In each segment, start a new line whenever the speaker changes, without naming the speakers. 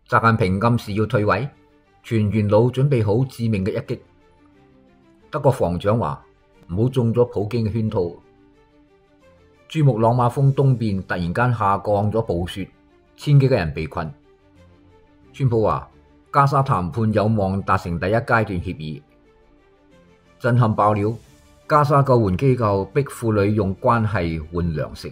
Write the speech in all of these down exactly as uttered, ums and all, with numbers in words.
習近平暗示要退位，全元老準備好致命嘅一擊。德國防長話唔好中咗普京嘅圈套。珠穆朗瑪峰東邊突然間下降咗暴雪，千幾個人被困。川普話加沙談判有望達成第一階段協議。震撼爆料，加沙救援機構逼婦女用關係換糧食。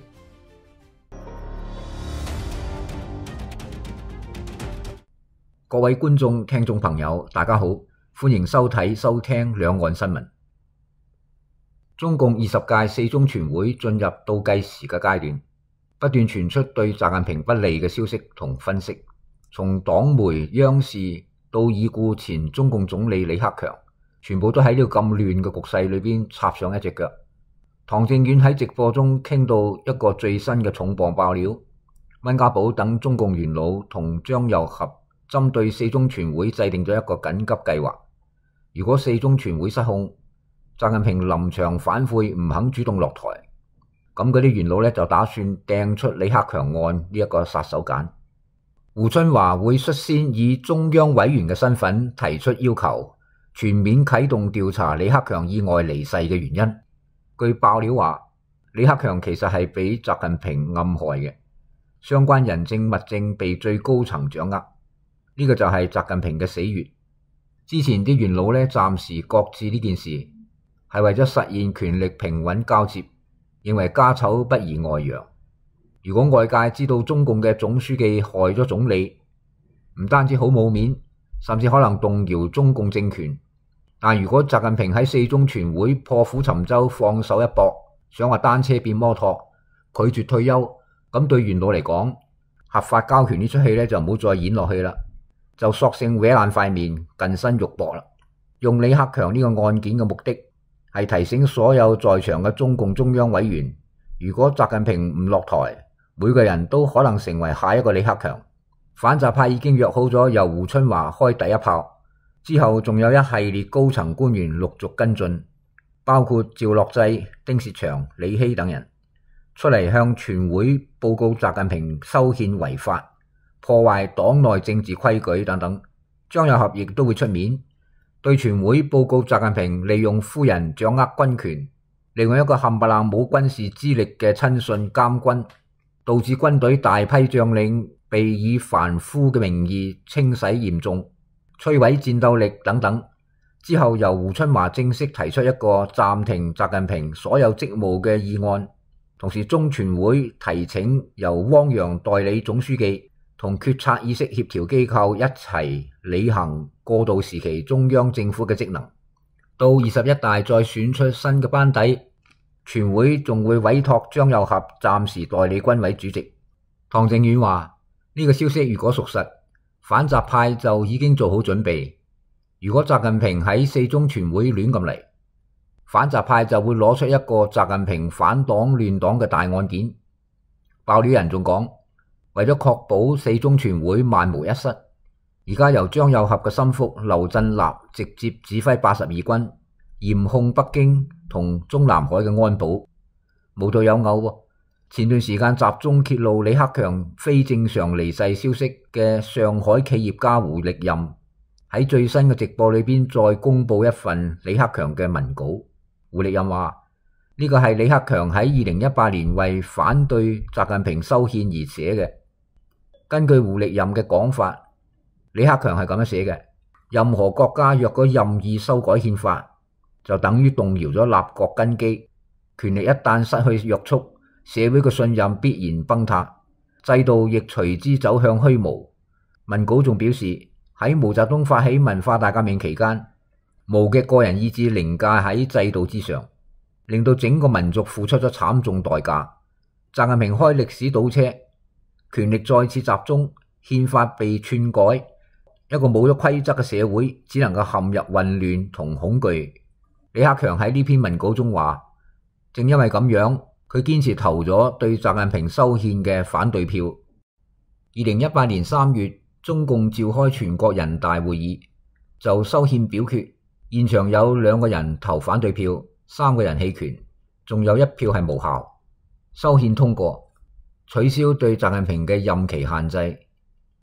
各位觀眾、聽眾朋友，大家好，歡迎收睇、收聽兩岸新聞。中共二十屆四中全會進入倒計時嘅階段，不斷傳出對習近平不利嘅消息同分析，從黨媒、央視到已故前中共總理李克強，全部都喺呢個咁亂嘅局勢裏邊插上一隻腳。唐正遠喺直播中傾到一個最新嘅重磅爆料，溫家寶等中共元老同張又俠針對四中全會制定咗一個緊急計劃。如果四中全會失控，習近平臨場反悔唔肯主動落台，咁嗰啲元老咧就打算掟出李克強案呢一個殺手鐧。胡春華會率先以中央委員嘅身份提出要求，全面啟動調查李克強意外離世嘅原因。據爆料話，李克強其實係俾習近平暗害嘅，相關人證物證被最高層掌握。呢個就係習近平嘅死穴。之前啲元老咧暫時擱置呢件事，係為咗實現權力平穩交接，認為家醜不宜外揚。如果外界知道中共嘅總書記害咗總理，唔單止好冇面，甚至可能動搖中共政權。但如果習近平喺四中全會破釜沉舟放手一搏，想話單車變摩托，拒絕退休，咁對元老嚟講，合法交權呢出戲咧就唔好再演落去啦，就索性搲爛塊面，近身肉搏啦。用李克強呢個案件嘅目的係提醒所有在場嘅中共中央委員，如果習近平唔落台，每個人都可能成為下一個李克強。反習派已經約好咗由胡春華開第一炮，之後仲有一系列高層官員陸續跟進，包括趙樂際、丁薛祥、李希等人出嚟向全會報告習近平修憲違法、破壞黨內政治規矩等等。張又俠亦都會出面對全會報告習近平利用夫人掌握軍權，利用一個冚唪唥冇軍事資歷嘅親信監軍，導致軍隊大批將領被以凡夫嘅名義清洗嚴重，摧毀戰鬥力等等。之後由胡春華正式提出一個暫停習近平所有職務嘅議案，同時中全會提請由汪洋代理總書記同決策意識協調機構一齊履行過渡時期中央政府嘅職能。到二十一大再選出新嘅班底，全會仲會委託張又俠暫時代理軍委主席。唐正遠話呢個消息如果屬實，反習派就已經做好準備。如果習近平喺四中全會亂咁嚟，反習派就會攞出一個習近平反黨亂黨嘅大案件。爆料人仲講，為咗確保四中全會萬無一失，而家由張又俠嘅心腹劉振立直接指揮八十二軍，嚴控北京同中南海嘅安保。無獨有偶喎，前段時間集中揭露李克強非正常離世消息嘅上海企業家胡力任，喺最新嘅直播裏邊再公布一份李克強嘅文稿。胡力任話呢個係李克強喺二零一八年為反對習近平修憲而寫嘅。根據胡力任嘅講法，李克強係咁樣寫嘅：任何國家若果任意修改憲法，就等於動搖咗立國根基，權力一旦失去約束，社會嘅信任必然崩塌，制度亦隨之走向虛無。文稿仲表示，喺毛澤東發起文化大革命期間，毛嘅個人意志凌駕喺制度之上，令到整個民族付出咗慘重代價。習近平開歷史倒車，權力再次集中，憲法被篡改，一個冇咗規則嘅社會只能夠陷入混亂同恐懼。李克強喺呢篇文稿中話，正因為咁樣，佢堅持投咗對習近平修憲嘅反對票。二零一八年三月，中共召開全國人大會議，就修憲表決，現場有兩個人投反對票，三個人棄權，仲有一票係無效。修憲通過，取消對習近平嘅任期限制，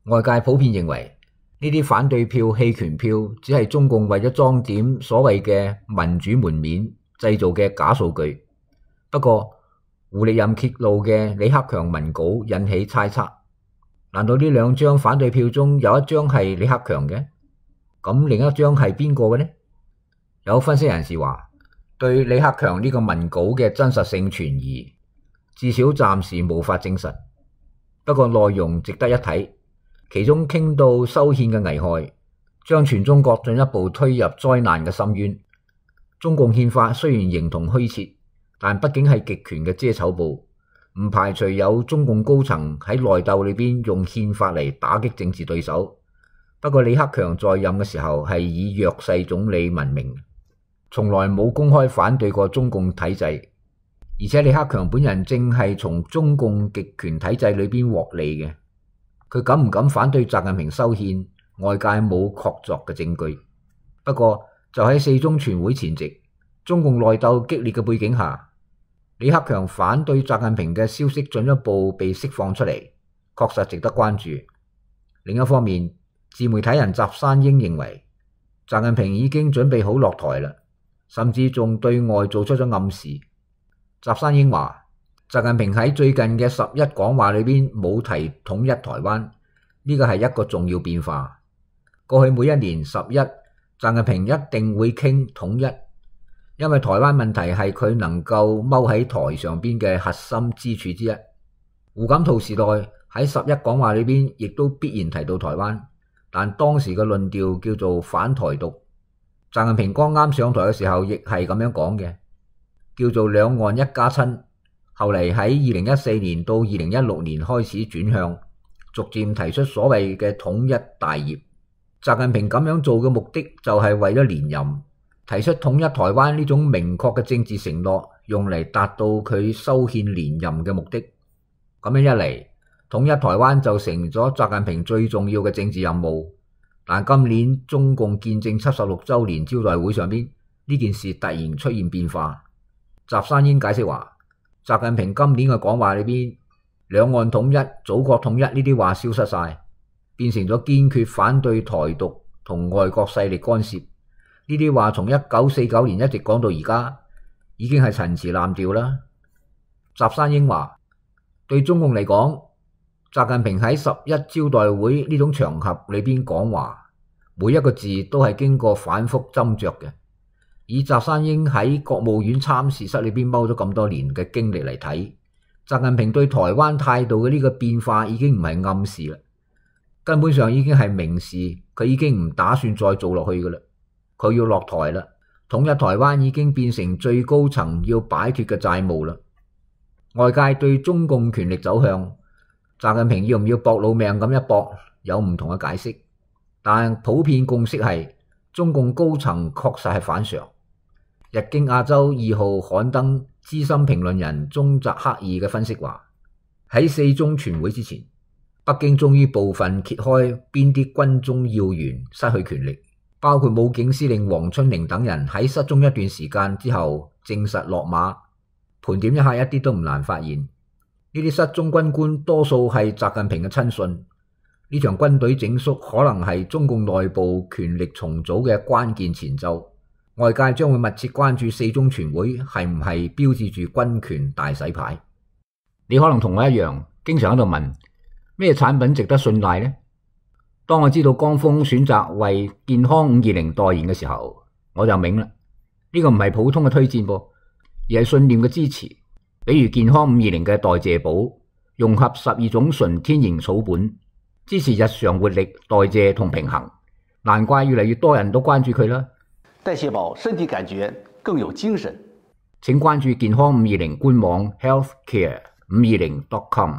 外界普遍認為呢啲反對票、棄權票只係中共為咗裝點所謂嘅民主門面製造嘅假數據。不過胡力任揭露嘅李克強文稿引起猜測，難道呢兩張反對票中有一張係李克強嘅？咁另一張係邊個嘅呢？有分析人士話，對李克強呢個文稿嘅真實性存疑，至少暫時無法證實。不過內容值得一睇，其中傾到修憲嘅危害，將全中國進一步推入災難嘅深淵。中共憲法雖然形同虛設，但畢竟係極權嘅遮醜布，唔排除有中共高層喺內鬥裏邊用憲法嚟打擊政治對手。不過李克強在任嘅時候係以弱勢總理聞名，從來冇公開反對過中共體制，而且李克強本人正係從中共極權體制裏邊獲利嘅。佢敢唔敢反對習近平修憲，外界冇確鑿嘅證據。不過就喺四中全會前夕，中共內鬥激烈嘅背景下，李克強反對習近平嘅消息進一步被釋放出嚟，確實值得關注。另一方面，自媒體人習山英認為習近平已經準備好落台啦，甚至仲對外做出咗暗示。習山英話，習近平喺最近嘅十一講話裏邊冇提統一台灣，呢個係一個重要變化。過去每一年十一，習近平一定會傾統一，因為台灣問題係佢能夠踎喺台上邊嘅核心支柱之一。胡錦濤時代喺十一講話裏邊亦都必然提到台灣，但當時嘅論調叫做反台獨。習近平剛啱上台嘅時候亦係咁樣講嘅，叫做兩岸一家親。後嚟喺二零一四年到二零一六年開始轉向，逐漸提出所謂嘅統一大業。習近平咁樣做嘅目的就係為咗連任，提出統一台灣呢種明確嘅政治承諾，用嚟達到佢修憲連任嘅目的。咁樣一嚟，統一台灣就成咗習近平最重要嘅政治任務。但今年中共建政七十六週年招待會上邊，呢件事突然出現變化。習山英解釋話，習近平今年嘅講話裏邊，兩岸統一、祖國統一呢啲話消失晒，變成咗堅決反對台獨同外國勢力干涉。呢啲話從一九四九年一直講到而家，已經係陳詞濫調啦。習山英話，對中共嚟講，習近平喺十一招待會呢種場合裏邊講話，每一個字都係經過反覆斟酌嘅。以習山英喺國務院參事室裏邊踎咗咁多年嘅經歷嚟睇，習近平對台灣態度嘅呢個變化已經唔係暗示啦，根本上已經係明示，佢已經唔打算再做落去噶啦，佢要落台啦。統一台灣已經變成最高層要擺脫嘅債務啦。外界對中共權力走向，習近平要唔要搏老命咁一搏，有唔同嘅解釋，但普遍共識係中共高層確實係反常。日經亞洲二號刊登資深評論人中澤克二嘅分析話，喺四中全會之前，北京終於部分揭開邊啲軍中要員失去權力，包括武警司令黃春玲等人喺失蹤一段時間之後證實落馬。盤點一下，一啲都唔難發現，呢啲失蹤軍官多數係習近平嘅親信。呢場軍隊整肅可能係中共內部權力重組嘅關鍵前奏。外界將會密切關注四中全會係唔係標誌住軍權大洗牌。你可能同我一樣，經常喺度問咩產品值得信賴呢？當我知道江峰選擇為健康五二零代言嘅時候，我就明啦，呢個唔係普通嘅推薦噃，而係信念嘅支持。比如健康五二零嘅代謝寶，融合十二種純天然草本，支持日常活力、代謝同平衡，難怪越嚟越多人都關注佢啦。
代謝寶身體感覺更有精神。
請關注健康五二零官網 healthcare 五二零 dot com。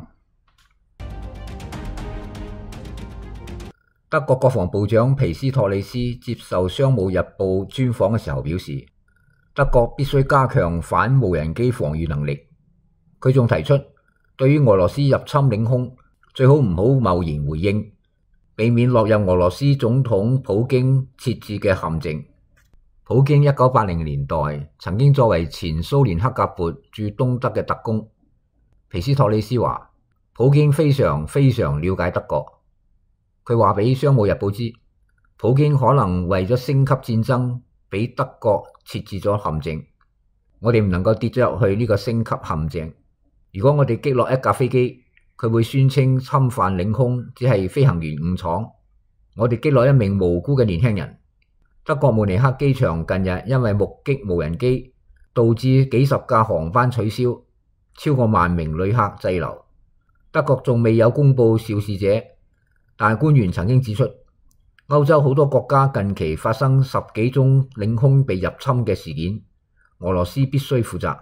德國國防部長皮斯托里斯接受《商務日報》專訪嘅時候表示，德國必須加強反無人機防禦能力。佢仲提出，對於俄羅斯入侵領空，最好唔好貿然回應，避免落入俄羅斯總統普京設置嘅陷阱。普京一九八零年代曾經作為前蘇聯克格勃駐東德嘅特工。皮斯托里斯話，普京非常非常了解德國。 佢話俾商務日報知，普京可能為咗升級戰爭，俾德國設置咗陷阱。我哋唔能夠跌咗入去呢個升級陷阱。如果我哋擊落一架飛機，佢會宣稱侵犯領空只係飛行員誤闖。我哋擊落一名無辜嘅年輕人。德國慕尼黑機場近日因為目擊無人機，導致幾十架航班取消，超過萬名旅客滯留。德國仲未有公布肇事者，但官員曾經指出，歐洲好多國家近期發生十幾宗領空被入侵嘅事件，俄羅斯必須負責。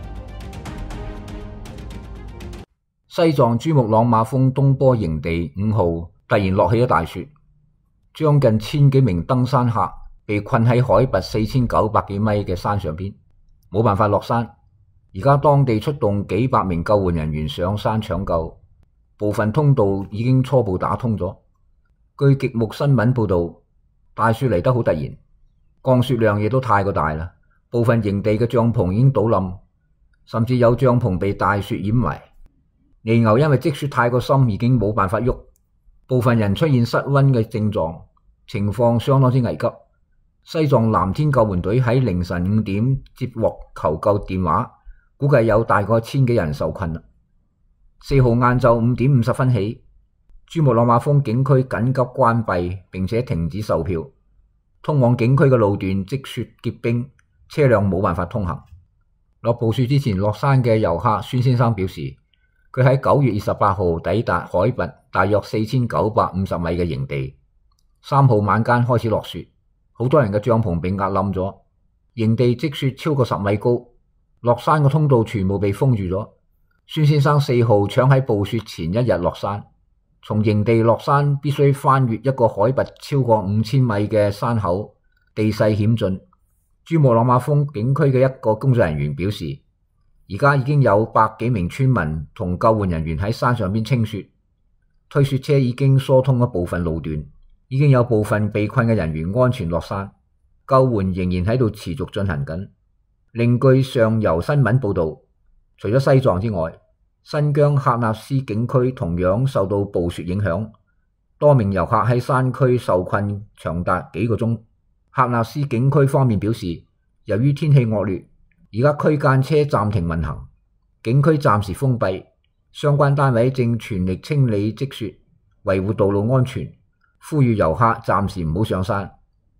西藏珠穆朗瑪峰東坡營地五號突然落起咗大雪，將近千幾名登山客被困喺海拔四千九百幾米嘅山上邊，冇辦法落山。而家當地出動幾百名救援人員上山搶救，部分通道已經初步打通咗。據極目新聞報道，大雪嚟得好突然，降雪量亦都太過大啦，部分營地嘅帳篷已經倒冧，甚至有帳篷被大雪掩埋。泥牛因為積雪太過深，已經冇辦法喐，部分人出現失溫嘅症狀，情況相當之危急。西藏藍天救援隊喺凌晨五點接獲求救電話，估計有大概千幾人受困啦。四號晏晝五點五十分起，珠穆朗瑪峰景區緊急關閉並且停止售票，通往景區嘅路段積雪結冰，車輛冇辦法通行。落暴雪之前落山嘅遊客孫先生表示，佢喺九月二十八號抵達海拔大約四千九百五十米嘅營地，三號晚間開始落雪，好多人嘅帳篷被壓冧咗，營地積雪超過十米高，落山嘅通道全部被封住咗。孫先生四號搶喺暴雪前一日落山，從營地落山必須翻越一個海拔超過五千米嘅山口，地勢險峻。珠穆朗瑪峰景區嘅一個工作人員表示，而家已經有百幾名村民同救援人員喺山上邊清雪，推雪車已經疏通咗部分路段，已經有部分被困嘅人員安全落山，救援仍然喺度持續進行緊。另據上游新聞報道，除咗西藏之外，新疆喀納斯景區同樣受到暴雪影響，多名遊客喺山區受困長達幾個鐘。喀納斯景區方面表示，由於天氣惡劣，而家區間車暫停運行，景區暫時封閉，相關單位正全力清理積雪，維護道路安全，呼籲遊客暫時唔好上山。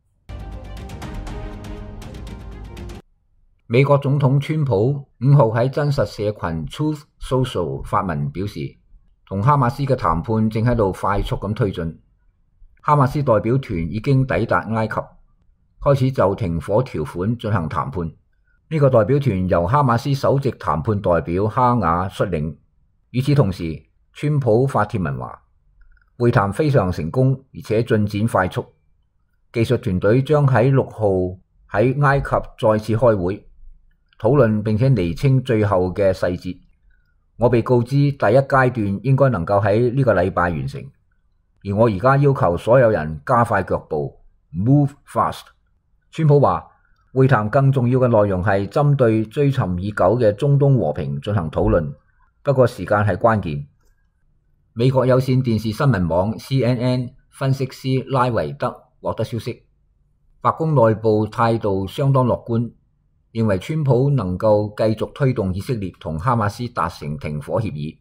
美國總統川普五號喺真實社群 Truth Social 發文表示，同哈馬斯嘅談判正喺度快速咁推進，哈馬斯代表團已經抵達埃及，開始就停火條款進行談判。呢個代表團由哈馬斯首席談判代表哈雅率領。與此同時，川普發帖文話，會談非常成功，而且進展快速。技術團隊將喺六號喺埃及再次開會，討論並且釐清最後嘅細節。我被告知第一階段應該能夠喺呢個禮拜完成，而我而家要求所有人加快腳步 ，move fast。川普話，會談更重要嘅內容係針對追尋已久嘅中東和平進行討論，不過時間係關鍵。美國有線電視新聞網 C N N 分析師拉維德獲得消息，白宮內部態度相當樂觀，認為川普能夠繼續推動以色列同哈馬斯達成停火協議。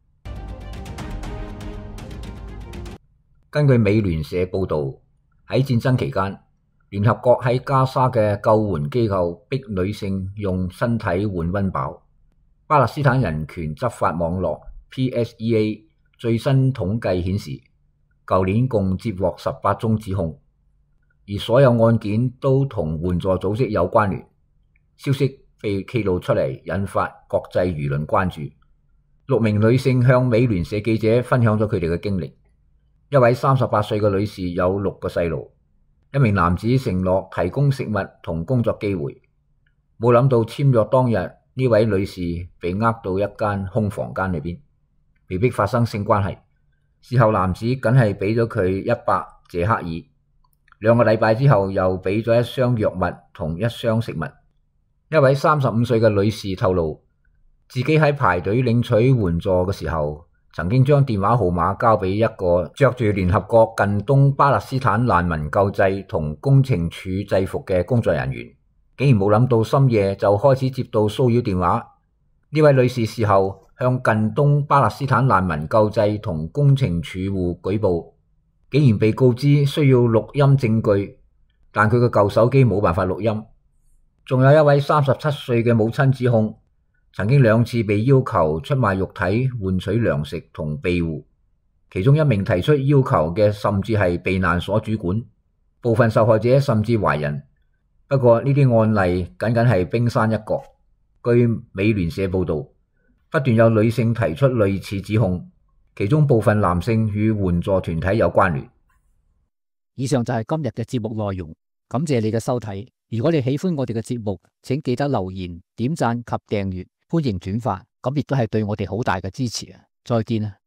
根據美聯社報導，喺戰爭期間，聯合國喺加沙嘅救援機構逼女性用身體換溫飽。巴勒斯坦人權執法網絡 P S E A 最新統計顯示，舊年共接獲十八宗指控，而所有案件都同援助組織有關聯。消息被揭露出嚟，引發國際輿論關注。六名女性向美聯社記者分享咗佢哋嘅經歷。一位三十八歲嘅女士有六個細路，一名男子承諾提供食物同工作機會，冇諗到簽約當日，呢位女士被呃到一間空房間裏邊，被迫發生性關係。事後男子僅係俾咗佢一百謝克爾，兩個禮拜之後又俾咗一箱藥物同一箱食物。一位三十五歲嘅女士透露，自己喺排隊領取援助嘅時候， 曾經將電話號碼交俾一個着住聯合國近東巴勒斯坦難民救濟同工程處制服嘅工作人員，竟然冇諗到深夜就開始接到騷擾電話。呢位女士事後向近東巴勒斯坦難民救濟同工程處戶舉報，竟然被告知需要錄音證據，但佢嘅舊手機冇辦法錄音。仲有一位三十七歲嘅母親指控，曾經兩次被要求出賣肉體換取糧食同庇護，其中一名提出要求嘅甚至係避難所主管，部分受害者甚至懷孕。不過呢啲案例僅僅係冰山一角。據美聯社報道，不斷有女性提出類似指控，其中部分男性與援助團體有關聯。
以上就係今日嘅節目內容，感謝你嘅收睇。如果你喜歡我哋嘅節目，請記得留言、點讚及訂閱，歡迎轉發，咁亦都係對我哋好大嘅支持啊！再見啊！